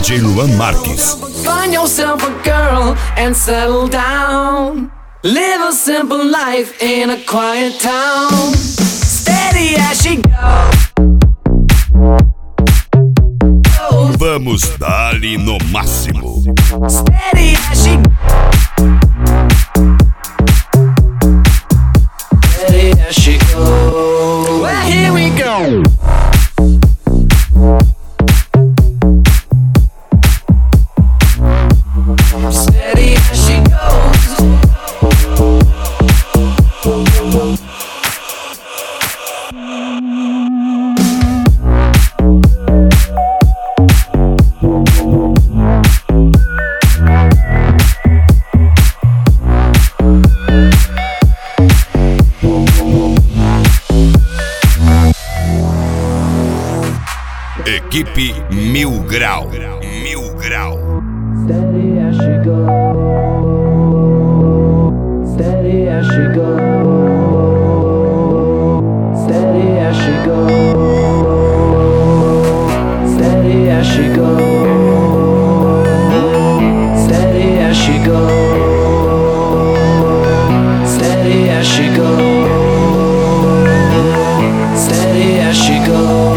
DJ Luan Marques. Find yourself a girl and settle down. Live a simple life in a quiet town. Steady as she goes. Vamos dar-lhe no máximo. Steady as she Steady as she goes. Well, here we go. Steady as she goes. Equipe Mil Grau. Mil Grau. Steady as she goes. Steady as she goes. Steady as she goes. Steady as she goes. Steady as she goes. Steady as she goes. Steady as she goes.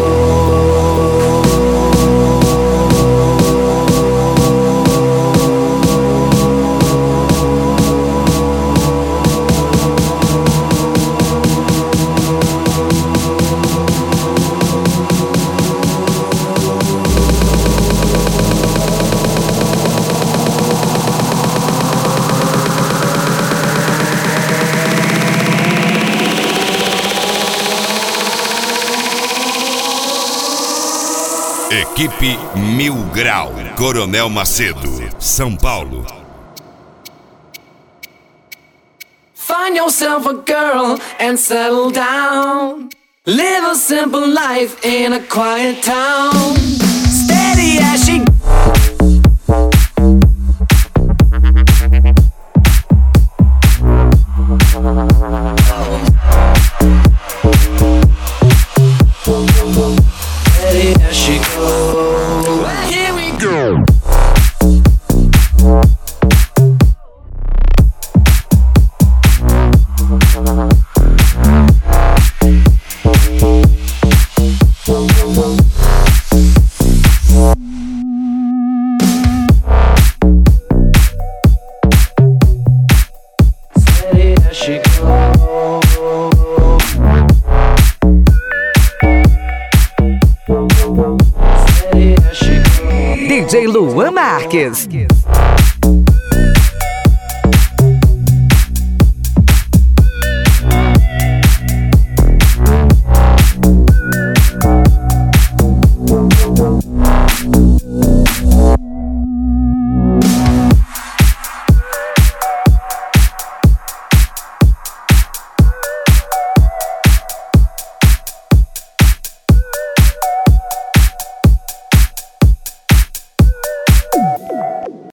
Equipe Mil Grau. Coronel Macedo, São Paulo. Find yourself a girl and settle down. Live a simple life in a quiet town. Steady as she Steady as she goes. Well, here we go. Steady as she goes. DJ Luan Marques.